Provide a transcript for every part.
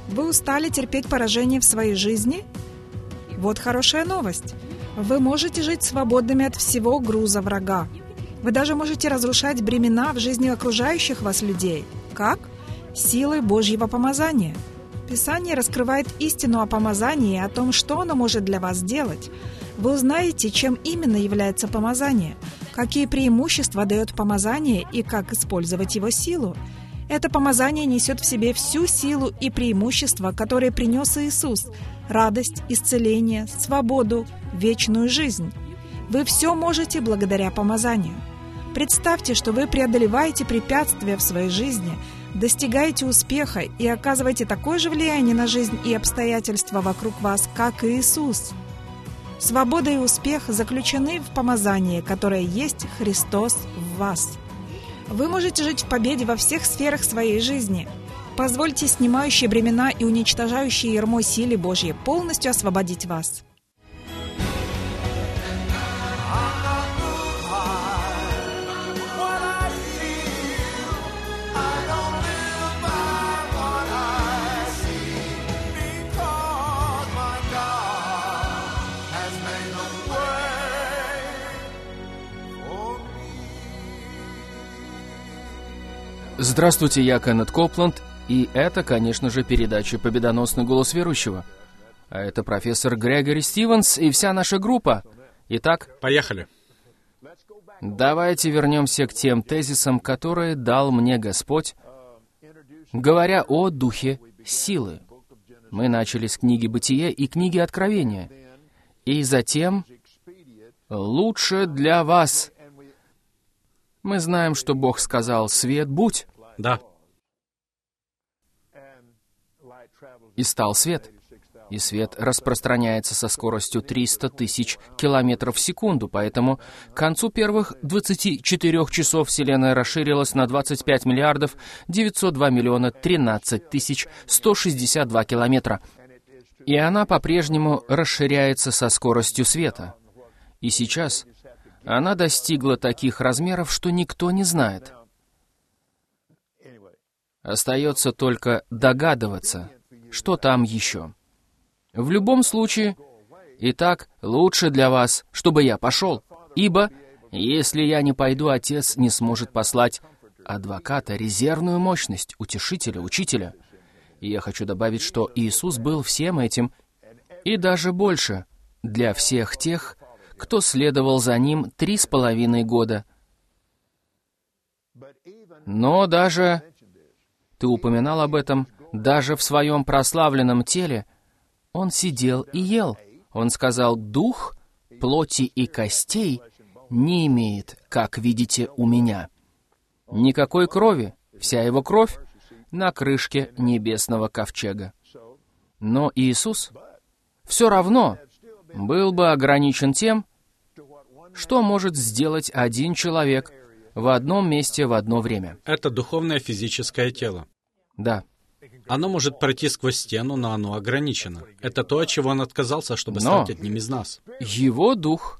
Вы устали терпеть поражение в своей жизни? Вот хорошая новость. Вы можете жить свободными от всего груза врага. Вы даже можете разрушать бремена в жизни окружающих вас людей. Как? Силой Божьего помазания. Писание раскрывает истину о помазании и о том, что оно может для вас сделать. Вы узнаете, чем именно является помазание, какие преимущества дает помазание и как использовать его силу. Это помазание несет в себе всю силу и преимущества, которые принес Иисус: радость, исцеление, свободу, вечную жизнь. Вы все можете благодаря помазанию. Представьте, что вы преодолеваете препятствия в своей жизни, достигаете успеха и оказываете такое же влияние на жизнь и обстоятельства вокруг вас, как и Иисус. Свобода и успех заключены в помазании, которое есть Христос в вас. Вы можете жить в победе во всех сферах своей жизни. Позвольте снимающие бремена и уничтожающие ярмо силе Божьей полностью освободить вас. Здравствуйте, я Кеннет Копланд, и это, конечно же, передача «Победоносный голос верующего». А это профессор Грегори Стивенс и вся наша группа. Итак, поехали. Давайте вернемся к тем тезисам, которые дал мне Господь, говоря о духе силы. Мы начали с книги «Бытие» и книги «Откровения». И затем «Лучше для вас». Мы знаем, что Бог сказал «Свет будь». Да. И стал свет. И свет распространяется со скоростью 300 тысяч километров в секунду, поэтому к концу первых 24 часов Вселенная расширилась на 25 миллиардов 902 миллиона 13 тысяч 162 километра. И она по-прежнему расширяется со скоростью света. И сейчас она достигла таких размеров, что никто не знает. Остается только догадываться, что там еще. В любом случае, итак, лучше для вас, чтобы я пошел, ибо, если я не пойду, Отец не сможет послать адвоката, резервную мощность, утешителя, учителя. И я хочу добавить, что Иисус был всем этим, и даже больше, для всех тех, кто следовал за Ним 3,5 года. Но даже, ты упоминал об этом, даже в своем прославленном теле Он сидел и ел. Он сказал: «Дух плоти и костей не имеет, как видите, у меня». Никакой крови, вся Его кровь на крышке небесного ковчега. Но Иисус все равно был бы ограничен тем, что может сделать один человек в одном месте в одно время. Это духовное физическое тело. Да. Оно может пройти сквозь стену, но оно ограничено. Это то, от чего Он отказался, чтобы стать одним из нас. Его дух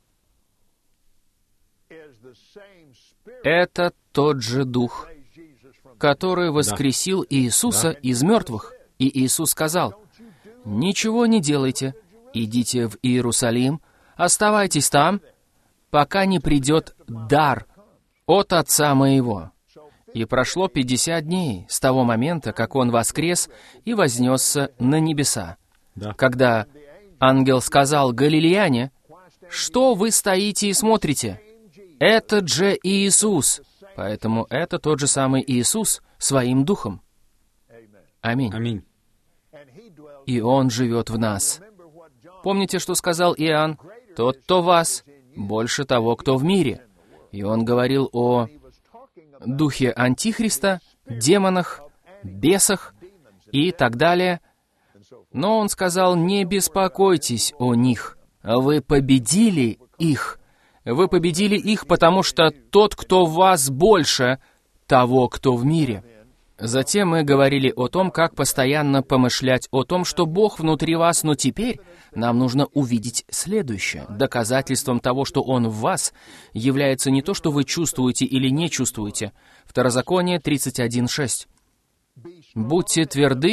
— это тот же дух, который воскресил Иисуса из мертвых. И Иисус сказал: «Ничего не делайте, идите в Иерусалим, оставайтесь там, пока не придет дар от Отца моего». И прошло 50 дней с того момента, как Он воскрес и вознесся на небеса. Да. Когда ангел сказал галилеяне: «Что вы стоите и смотрите? Этот же Иисус». Поэтому это тот же самый Иисус своим духом. Аминь. Аминь. И Он живет в нас. Помните, что сказал Иоанн? «Тот, кто в вас, больше того, кто в мире». И он говорил о духе Антихриста, демонах, бесах и так далее. Но он сказал: «Не беспокойтесь о них. Вы победили их. Вы победили их, потому что тот, кто в вас, больше того, кто в мире». Затем мы говорили о том, как постоянно помышлять о том, что Бог внутри вас, но теперь нам нужно увидеть следующее. Доказательством того, что Он в вас, является не то, что вы чувствуете или не чувствуете. Второзаконие 31:6. «Будьте тверды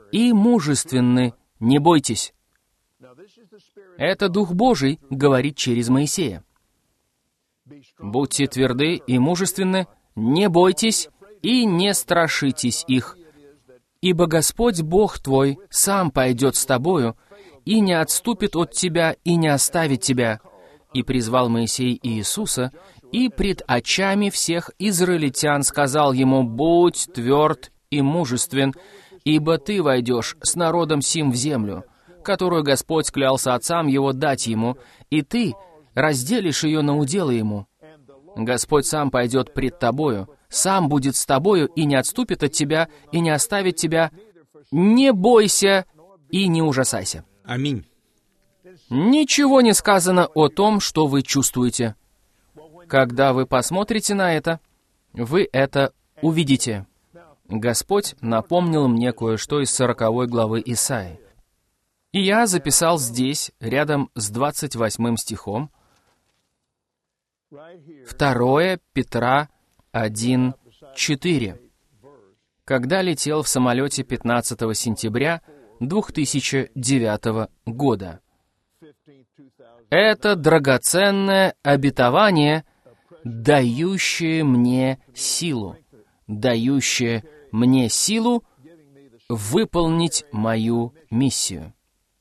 и мужественны, не бойтесь». Это Дух Божий говорит через Моисея. «Будьте тверды и мужественны, не бойтесь и не страшитесь их, ибо Господь Бог твой сам пойдет с тобою и не отступит от тебя и не оставит тебя». И призвал Моисей Иисуса, и пред очами всех израильтян сказал ему: «Будь тверд и мужествен, ибо ты войдешь с народом сим в землю, которую Господь клялся отцам его дать ему, и ты разделишь ее на уделы ему. Господь сам пойдет пред тобою, сам будет с тобою и не отступит от тебя, и не оставит тебя. Не бойся и не ужасайся». Аминь. Ничего не сказано о том, что вы чувствуете. Когда вы посмотрите на это, вы это увидите. Господь напомнил мне кое-что из 40 главы Исаии. И я записал здесь, рядом с 28 стихом, 2 Петра 1:4. Когда летел в самолете 15 сентября 2009 года. Это драгоценное обетование, дающее мне силу выполнить мою миссию.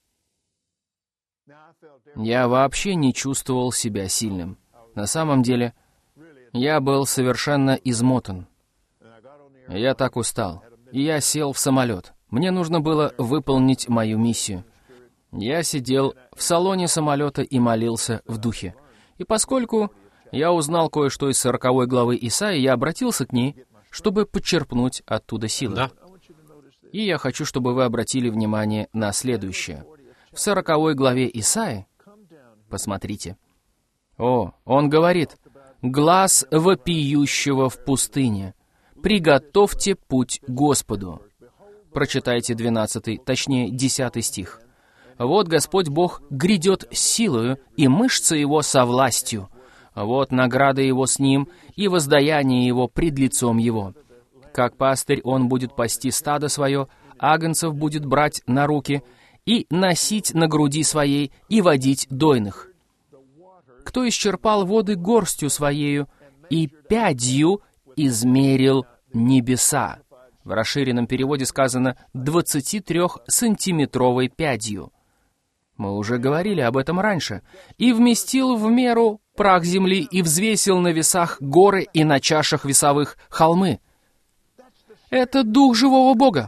Я вообще не чувствовал себя сильным. На самом деле, я был совершенно измотан. Я так устал. И я сел в самолет. Мне нужно было выполнить мою миссию. Я сидел в салоне самолета и молился в духе. И поскольку я узнал кое-что из 40 главы Исаии, я обратился к ней, чтобы подчерпнуть оттуда силы. Да. И я хочу, чтобы вы обратили внимание на следующее. В 40 главе Исаии, посмотрите, он говорит: «Глас вопиющего в пустыне, приготовьте путь Господу». Прочитайте 12, точнее 10 стих. «Вот Господь Бог грядет с силою, и мышцы Его со властью. Вот награда Его с Ним, и воздаяние Его пред лицом Его. Как пастырь Он будет пасти стадо свое, агнцев будет брать на руки, и носить на груди своей, и водить дойных. Кто исчерпал воды горстью своею, и пядью измерил небеса». В расширенном переводе сказано 23-сантиметровой пядью. Мы уже говорили об этом раньше. «И вместил в меру прах земли, и взвесил на весах горы, и на чашах весовых холмы». Это Дух живого Бога.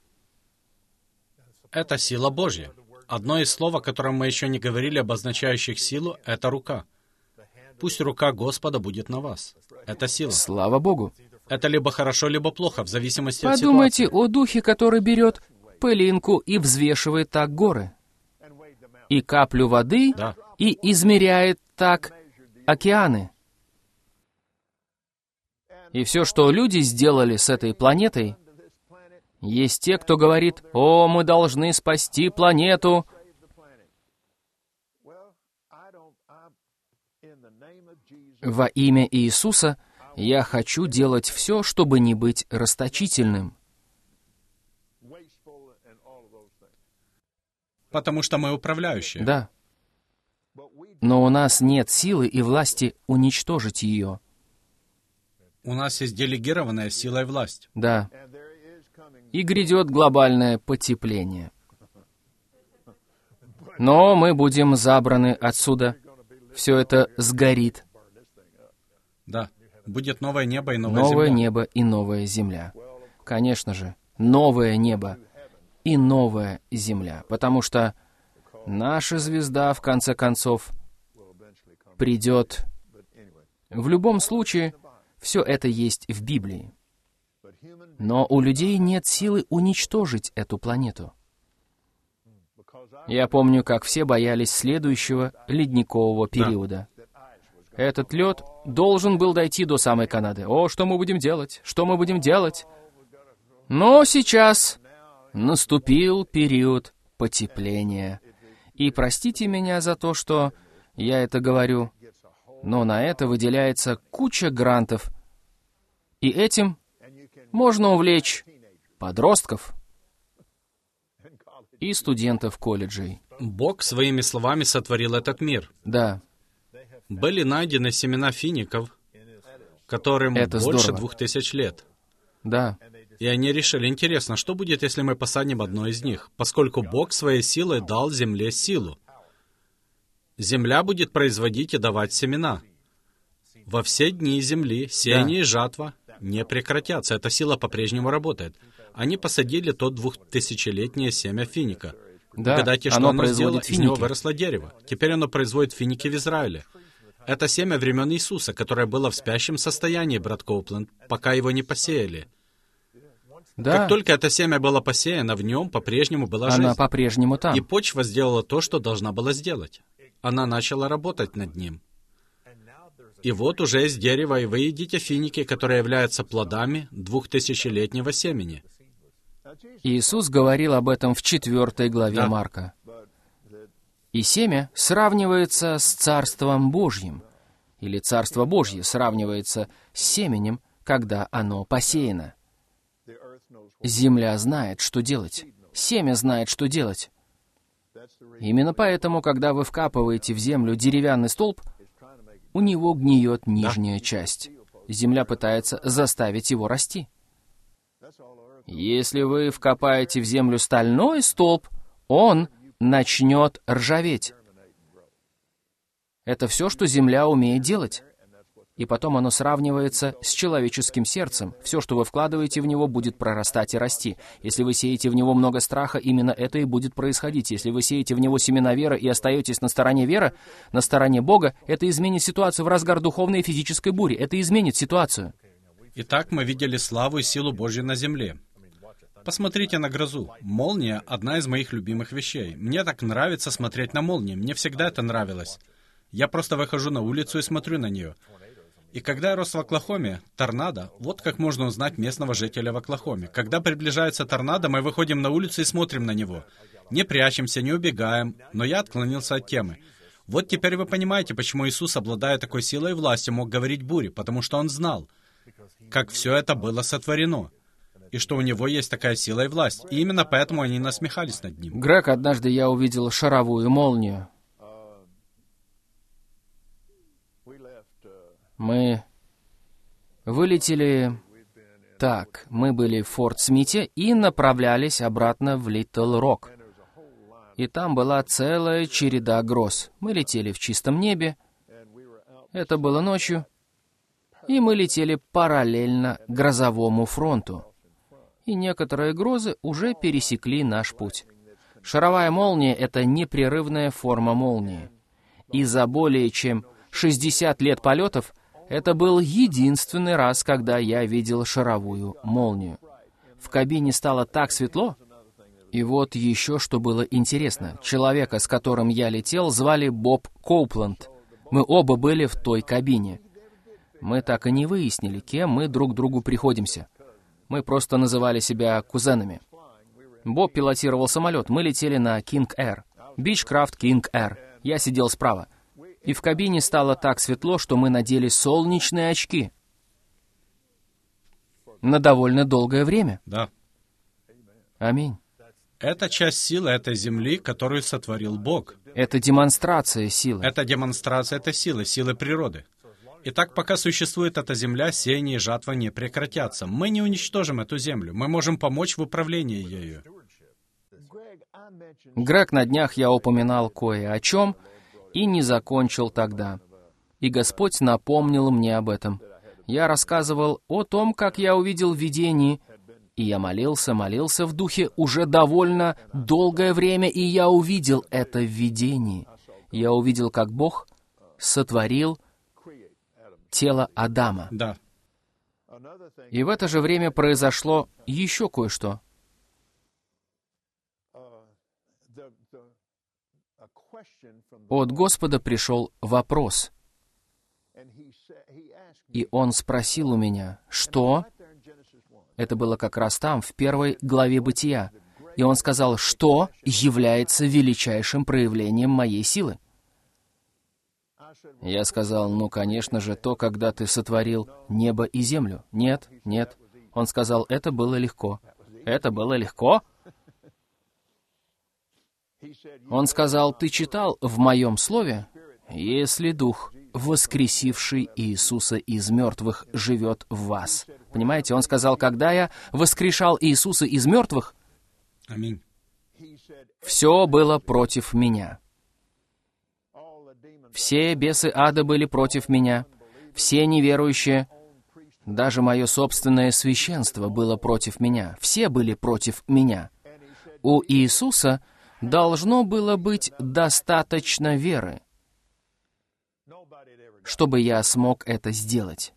Это сила Божья. Одно из слов, о котором мы еще не говорили, обозначающих силу, это рука. Пусть рука Господа будет на вас. Это сила. Слава Богу. Это либо хорошо, либо плохо, в зависимости от Подумайте ситуации. о Духе, который берет пылинку и взвешивает так горы, и каплю воды, Да. и измеряет так океаны. И все, что люди сделали с этой планетой, есть те, кто говорит: «О, мы должны спасти планету». Во имя Иисуса я хочу делать все, чтобы не быть расточительным. Потому что мы управляющие. Да. Но у нас нет силы и власти уничтожить ее. У нас есть делегированная сила и власть. Да. И грядет глобальное потепление. Но мы будем забраны отсюда. Все это сгорит. Да. Будет новое небо и новая Новое земля. небо и новая земля. Конечно же, новое небо и новая земля. Потому что наша звезда, в конце концов, придет. В любом случае, все это есть в Библии. Но у людей нет силы уничтожить эту планету. Я помню, как все боялись следующего ледникового периода. Этот лед должен был дойти до самой Канады. О, что мы будем делать? Что мы будем делать? Но сейчас наступил период потепления. И простите меня за то, что я это говорю, но на это выделяется куча грантов. И этим можно увлечь подростков. и студентов колледжей. Бог своими словами сотворил этот мир. Да, Были найдены семена фиников, которым Это больше здорово. 2000 лет. да, И они решили, интересно, что будет, если мы посадим одно из них, поскольку Бог своей силой дал земле силу. Земля будет производить и давать семена. Во все дни земли сеяние и жатва не прекратятся. Эта сила по-прежнему работает. Они посадили то 2000-летнее семя финика. да, Угадайте, что оно оно сделало? производит Из него финики. выросло дерево. Теперь оно производит финики в Израиле. Это семя времен Иисуса, которое было в спящем состоянии, брат Коупленд, пока его не посеяли. Да, Как только это семя было посеяно, в нем по-прежнему была она жизнь. по-прежнему там. И почва сделала то, что должна была сделать. Она начала работать над ним. И вот уже есть дерево, и вы едите финики, которые являются плодами 2000-летнего семени. Иисус говорил об этом в 4 главе Да. Марка. И семя сравнивается с Царством Божьим, или Царство Божье сравнивается с семенем, когда оно посеяно. Земля знает, что делать. Семя знает, что делать. Именно поэтому, когда вы вкапываете в землю деревянный столб, у него гниет нижняя часть. Земля пытается заставить его расти. Если вы вкопаете в землю стальной столб, он начнет ржаветь. Это все, что земля умеет делать. И потом оно сравнивается с человеческим сердцем. Все, что вы вкладываете в него, будет прорастать и расти. Если вы сеете в него много страха, именно это и будет происходить. Если вы сеете в него семена веры и остаетесь на стороне веры, на стороне Бога, это изменит ситуацию в разгар духовной и физической бури. Это изменит ситуацию. Итак, мы видели славу и силу Божью на земле. Посмотрите на грозу. Молния — одна из моих любимых вещей. Мне так нравится смотреть на молнии. Мне всегда это нравилось. Я просто выхожу на улицу и смотрю на нее. И когда я рос в Оклахоме, торнадо, вот как можно узнать местного жителя в Оклахоме. Когда приближается торнадо, мы выходим на улицу и смотрим на него. Не прячемся, не убегаем, но я отклонился от темы. Вот теперь вы понимаете, почему Иисус, обладая такой силой и властью, мог говорить буре, потому что Он знал, как все это было сотворено, и что у Него есть такая сила и власть. И именно поэтому они насмехались над Ним. Грег, однажды я увидел шаровую молнию. Мы вылетели... Так, мы были в Форт-Смите и направлялись обратно в Литл-Рок. И там была целая череда гроз. Мы летели в чистом небе. Это было ночью. И мы летели параллельно грозовому фронту. И некоторые грозы уже пересекли наш путь. Шаровая молния — это непрерывная форма молнии. И за более чем 60 лет полетов это был единственный раз, когда я видел шаровую молнию. В кабине стало так светло. И вот еще что было интересно. Человека, с которым я летел, звали Боб Коупленд. Мы оба были в той кабине. Мы так и не выяснили, кем мы друг другу приходимся. Мы просто называли себя кузенами. Боб пилотировал самолет, мы летели на King Air. Beechcraft King Air. Я сидел справа. И в кабине стало так светло, что мы надели солнечные очки. На довольно долгое время. Да. Аминь. Это часть силы этой земли, которую сотворил Бог. Это демонстрация силы. Это демонстрация этой силы, силы природы. Итак, пока существует эта земля, сеяние и жатва не прекратятся. Мы не уничтожим эту землю. Мы можем помочь в управлении ею. Грег, на днях я упоминал кое о чем и не закончил тогда. И Господь напомнил мне об этом. Я рассказывал о том, как я увидел видение, и я молился в духе уже довольно долгое время, и я увидел это в видении. Я увидел, как Бог сотворил тело Адама. Да. И в это же время произошло еще кое-что. От Господа пришел вопрос. И Он спросил у меня, что? Это было как раз там, в 1 главе Бытия. И Он сказал, что является величайшим проявлением моей силы? Я сказал, ну, конечно же, то, когда ты сотворил небо и землю. Нет, нет. Он сказал, это было легко. Это было легко? Он сказал, «Ты читал в моем слове, если Дух, воскресивший Иисуса из мертвых, живет в вас». Понимаете, он сказал, когда я воскрешал Иисуса из мертвых, Аминь. все было против меня. Все бесы ада были против меня, все неверующие, даже мое собственное священство было против меня. Все были против меня. У Иисуса должно было быть достаточно веры, чтобы я смог это сделать.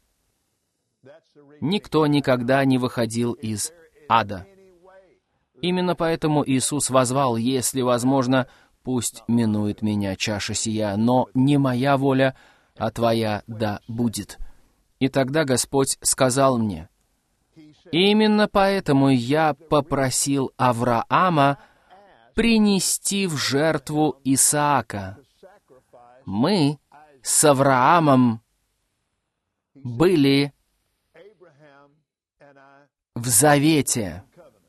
Никто никогда не выходил из ада. Именно поэтому Иисус воззвал, «Если возможно, пусть минует меня чаша сия, но не моя воля, а Твоя да будет». И тогда Господь сказал мне, «Именно поэтому я попросил Авраама принести в жертву Исаака. Мы с Авраамом были в завете».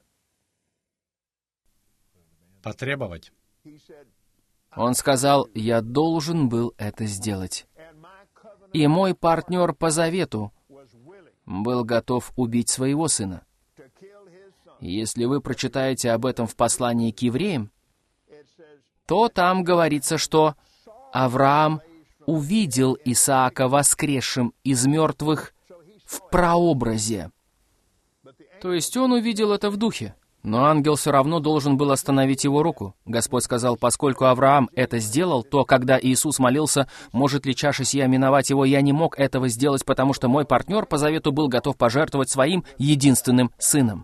Потребовать. Он сказал, «Я должен был это сделать». И мой партнер по завету был готов убить своего сына. Если вы прочитаете об этом в послании к евреям, то там говорится, что Авраам увидел Исаака воскресшим из мертвых в прообразе. То есть он увидел это в духе. Но ангел все равно должен был остановить его руку. Господь сказал, поскольку Авраам это сделал, то, когда Иисус молился, может ли чаша сия миновать его, я не мог этого сделать, потому что мой партнер по завету был готов пожертвовать своим единственным сыном.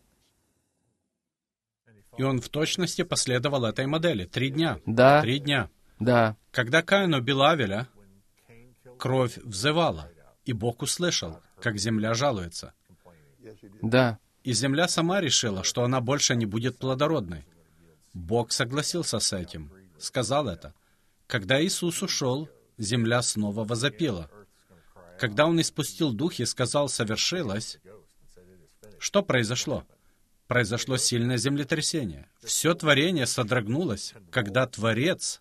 И он в точности последовал этой модели. 3 дня. Да. 3 дня. Да. Когда Каин убил Авеля, кровь взывала, и Бог услышал, как земля жалуется. Да. И земля сама решила, что она больше не будет плодородной. Бог согласился с этим, сказал это. Когда Иисус ушел, земля снова возопила. Когда Он испустил дух и сказал «совершилось», что произошло? Произошло сильное землетрясение. Все творение содрогнулось, когда Творец...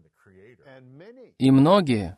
И многие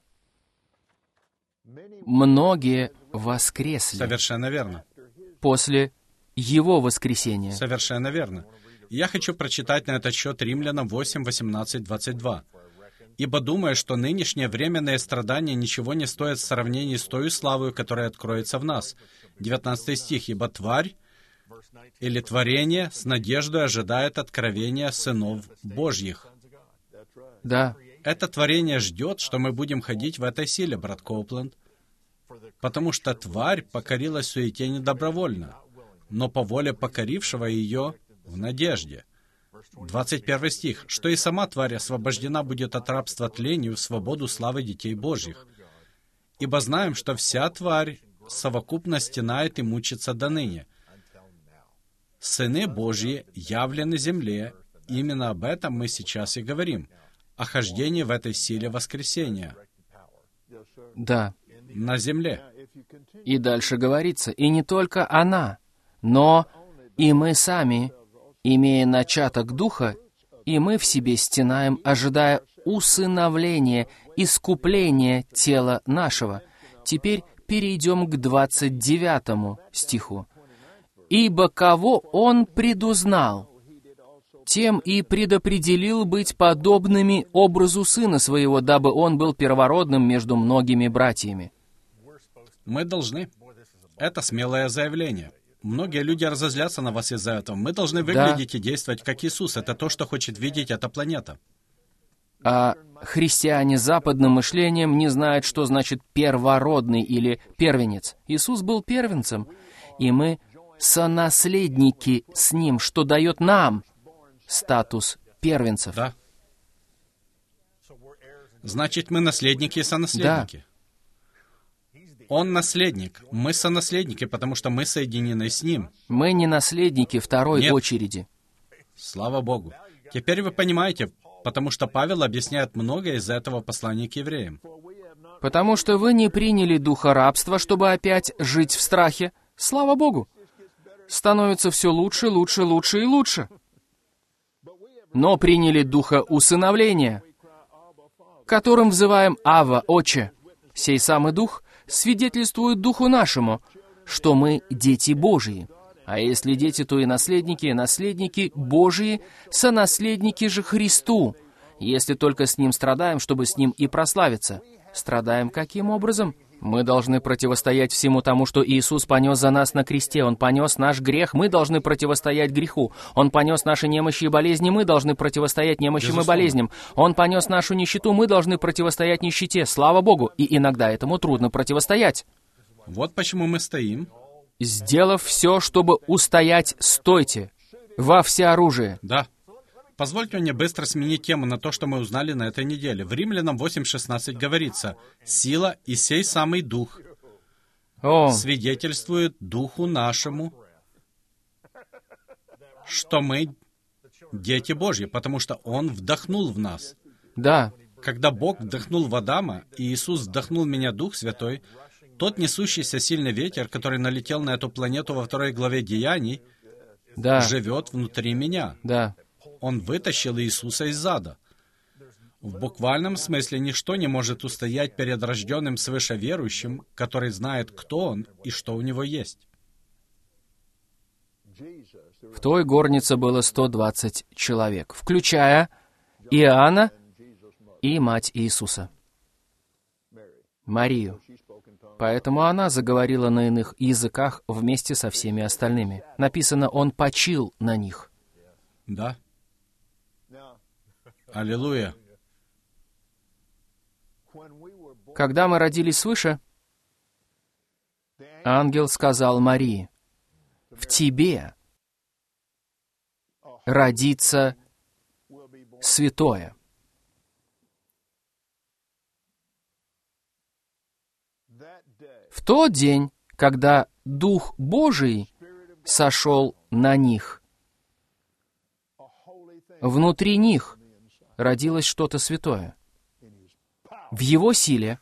воскресли. Совершенно верно. После Его воскресения. Совершенно верно. Я хочу прочитать на этот счет Римлянам 8, 18, 22. «Ибо думаю, что нынешние временные страдания ничего не стоят в сравнении с той славою, которая откроется в нас». 19 стих. «Ибо тварь или творение с надеждой ожидает откровения сынов Божьих». Да. Это творение ждет, что мы будем ходить в этой силе, брат Коупленд, потому что тварь покорилась суете недобровольно, но по воле покорившего ее в надежде. 21 стих. «Что и сама тварь освобождена будет от рабства тлению в свободу славы детей Божьих. Ибо знаем, что вся тварь совокупно стенает и мучится доныне. Сыны Божьи явлены земле». Именно об этом мы сейчас и говорим. О хождении в этой силе воскресения. Да. На земле. И дальше говорится, и не только она, но и мы сами, имея начаток Духа, и мы в себе стенаем, ожидая усыновления, искупления тела нашего. Теперь перейдем к 29 стиху. «Ибо кого Он предузнал, тем и предопределил быть подобными образу Сына Своего, дабы Он был первородным между многими братьями». Мы должны. Это смелое заявление. Многие люди разозлятся на вас из-за этого. Мы должны выглядеть и действовать как Иисус. Это то, что хочет видеть эта планета. А христиане с западным мышлением не знают, что значит первородный или первенец. Иисус был первенцем, и мы сонаследники с Ним, что дает нам статус первенцев. Да. Значит, мы наследники и сонаследники. Да. Он наследник. Мы сонаследники, потому что мы соединены с Ним. Мы не наследники второй Нет. очереди. Слава Богу. Теперь вы понимаете, потому что Павел объясняет многое из этого послания к евреям. Потому что вы не приняли духа рабства, чтобы опять жить в страхе. Слава Богу! Становится все лучше, лучше, лучше и лучше. но приняли духа усыновления, которым взываем Авва, Отче. Сей самый Дух свидетельствует Духу нашему, что мы дети Божии. А если дети, то и наследники, наследники Божии, сонаследники же Христу, если только с Ним страдаем, чтобы с Ним и прославиться. Страдаем каким образом? Мы должны противостоять всему тому, что Иисус понес за нас на кресте. Он понес наш грех, мы должны противостоять греху. Он понес наши немощи и болезни, мы должны противостоять немощам и болезням. Он понес нашу нищету, мы должны противостоять нищете. Слава Богу! И иногда этому трудно противостоять. Вот почему мы стоим. Сделав все, чтобы устоять, стойте во всеоружие. Да. Позвольте мне быстро сменить тему на то, что мы узнали на этой неделе. В Римлянам 8:16 говорится: «Сила и сей самый Дух свидетельствует Духу нашему, что мы дети Божьи, потому что Он вдохнул в нас». Да. Когда Бог вдохнул в Адама, и Иисус вдохнул в меня Дух Святой, тот несущийся сильный ветер, который налетел на эту планету во 2 главе Деяний, живет внутри меня. Да. Он вытащил Иисуса из ада. В буквальном смысле ничто не может устоять перед рожденным свыше верующим, который знает, кто он и что у него есть. В той горнице было 120 человек, включая Иоанна и мать Иисуса, Марию. Поэтому она заговорила на иных языках вместе со всеми остальными. Написано, Он почил на них. Да. Аллилуйя. Когда мы родились свыше, ангел сказал Марии: «В тебе родится святое». В тот день, когда Дух Божий сошел на них, внутри них родилось что-то святое. В Его силе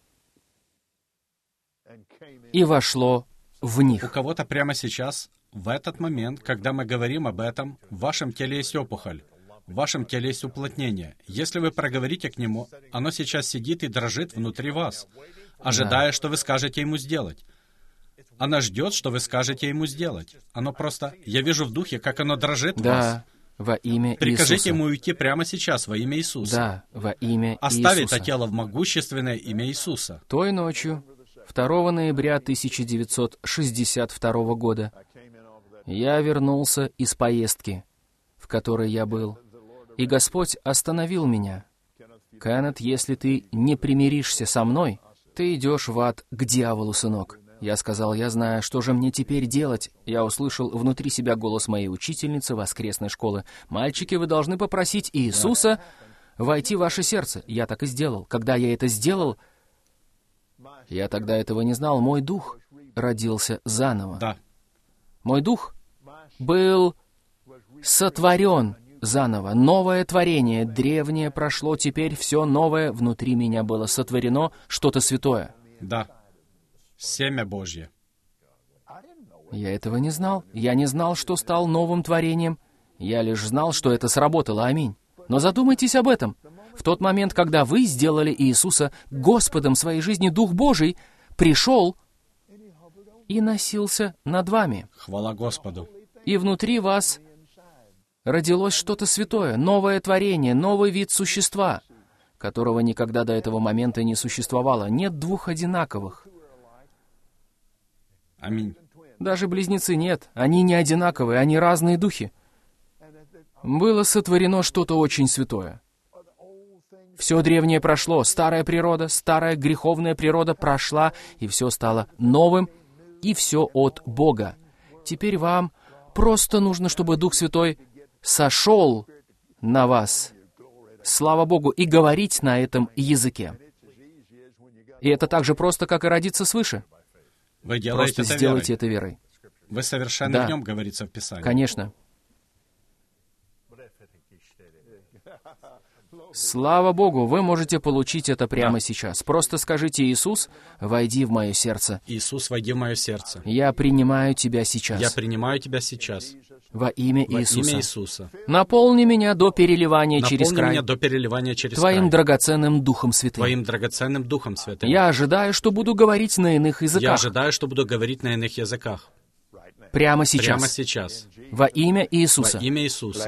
и вошло в У них. кого-то прямо сейчас, в этот момент, когда мы говорим об этом, в вашем теле есть опухоль, в вашем теле есть уплотнение. Если вы проговорите к нему, оно сейчас сидит и дрожит внутри вас, ожидая, что вы скажете ему сделать. Оно ждет, что вы скажете ему сделать. Оно просто... Я вижу в духе, как оно дрожит в вас. Да, во имя Прикажите Иисуса. ему уйти прямо сейчас во имя Иисуса. Да, во имя Оставить Иисуса. это тело в могущественное имя Иисуса. Той ночью, 2 ноября 1962 года, я вернулся из поездки, в которой я был, и Господь остановил меня. «Кеннет, если ты не примиришься со мной, ты идешь в ад к дьяволу, сынок». Я сказал: «Я знаю, что же мне теперь делать?» Я услышал внутри себя голос моей учительницы воскресной школы: «Мальчики, вы должны попросить Иисуса войти в ваше сердце». Я так и сделал. Когда я это сделал, я тогда этого не знал, мой дух родился заново. Да. Мой дух был сотворен заново. Новое творение, древнее прошло, теперь все новое внутри меня было сотворено, что-то святое. Да. Семя Божье. Я этого не знал. Я не знал, что стал новым творением. Я лишь знал, что это сработало. Аминь. Но задумайтесь об этом. В тот момент, когда вы сделали Иисуса Господом своей жизни, Дух Божий пришел и носился над вами. Хвала Господу. И внутри вас родилось что-то святое, новое творение, новый вид существа, которого никогда до этого момента не существовало. Нет двух одинаковых. Аминь. Даже близнецы нет. Они не одинаковые, они разные духи. Было сотворено что-то очень святое. Все древнее прошло, старая природа, старая греховная природа прошла, и все стало новым, и все от Бога. Теперь вам просто нужно, чтобы Дух Святой сошел на вас, слава Богу, и говорить на этом языке. И это так же просто, как и родиться свыше. Вы делаете Просто это сделайте верой. это верой. Вы совершенно Да. в нем, говорится в Писании. Конечно. Слава Богу, вы можете получить это прямо сейчас. Просто скажите: «Иисус, войди в мое сердце». Иисус, войди в мое сердце. Я принимаю Тебя сейчас. Я принимаю Тебя сейчас. Во имя Во Иисуса. имя Иисуса. Наполни меня до переливания через Наполни край меня до переливания через Твоим край. драгоценным Духом Святым. Твоим драгоценным Духом Святым. Я ожидаю, что буду говорить на иных Я языках. ожидаю, что буду говорить на иных языках. Прямо сейчас. Прямо сейчас. Во имя Иисуса. Во имя Иисуса.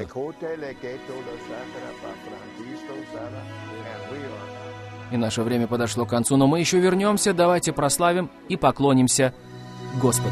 И наше время подошло к концу, но мы еще вернемся. Давайте прославим и поклонимся Господу.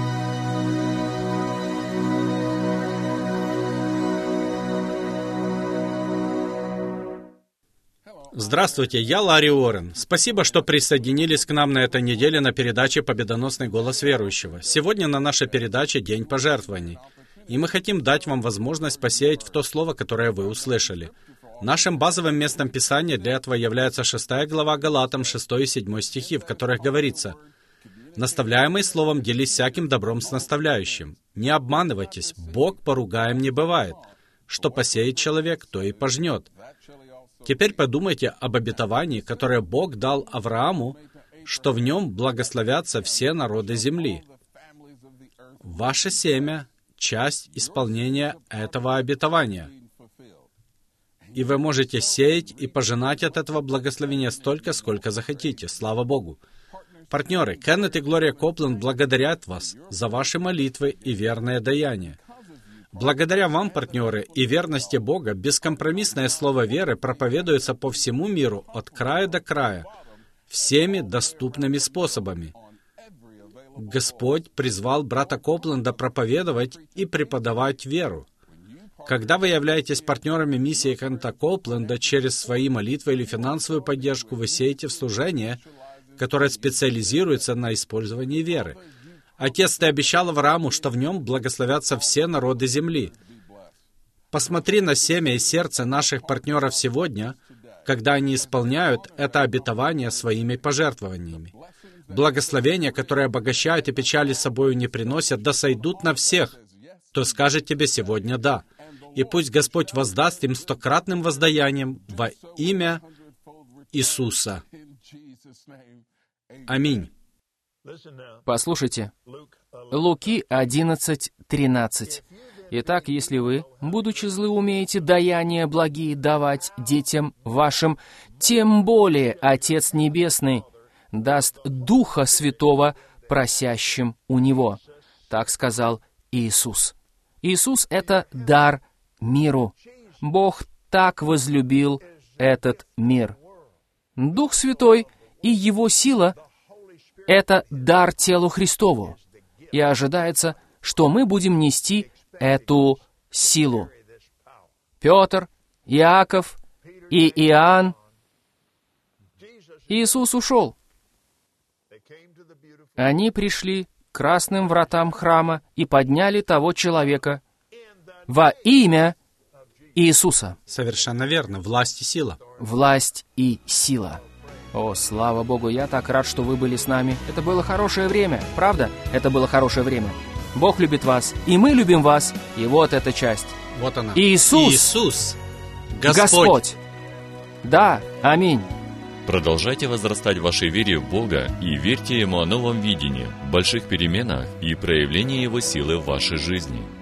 Здравствуйте, я Ларри Уоррен. Спасибо, что присоединились к нам на этой неделе на передаче «Победоносный голос верующего». Сегодня на нашей передаче День пожертвований. И мы хотим дать вам возможность посеять в то слово, которое вы услышали. Нашим базовым местом Писания для этого является 6 глава Галатам, 6 и 7 стихи, в которых говорится: «Наставляемый словом делись всяким добром с наставляющим. Не обманывайтесь, Бог поругаем не бывает. Что посеет человек, то и пожнет». Теперь подумайте об обетовании, которое Бог дал Аврааму, что в нем благословятся все народы земли. Ваше семя — часть исполнения этого обетования. И вы можете сеять и пожинать от этого благословения столько, сколько захотите. Слава Богу! Партнеры, Кеннет и Глория Копленд благодарят вас за ваши молитвы и верное даяние. Благодаря вам, партнеры, и верности Бога, бескомпромиссное слово веры проповедуется по всему миру от края до края, всеми доступными способами. Господь призвал брата Копленда проповедовать и преподавать веру. Когда вы являетесь партнерами миссии Кеннета Копленда через свои молитвы или финансовую поддержку, вы сеете в служение, которое специализируется на использовании веры. Отец, ты обещал Аврааму, что в нем благословятся все народы земли. Посмотри на семя и сердце наших партнеров сегодня, когда они исполняют это обетование своими пожертвованиями. Благословения, которые обогащают и печали с собою не приносят, да сойдут на всех, кто скажет тебе сегодня «да». И пусть Господь воздаст им стократным воздаянием во имя Иисуса. Аминь. Послушайте, Луки 11:13. Итак, если вы, будучи злы, умеете даяния благие давать детям вашим, тем более Отец Небесный даст Духа Святого просящим у Него. Так сказал Иисус. Иисус — это дар миру. Бог так возлюбил этот мир. Дух Святой и Его сила — это дар телу Христову. И ожидается, что мы будем нести эту силу. Петр, Иаков и Иоанн. Иисус ушел. Они пришли к красным вратам храма и подняли того человека во имя Иисуса. Совершенно верно. Власть и сила. Власть и сила. О, слава Богу, я так рад, что вы были с нами. Это было хорошее время, правда? Это было хорошее время. Бог любит вас, и мы любим вас. И вот эта часть. Вот она. Иисус. Господь. Да, аминь. Продолжайте возрастать в вашей вере в Бога и верьте Ему о новом видении, больших переменах и проявлении Его силы в вашей жизни.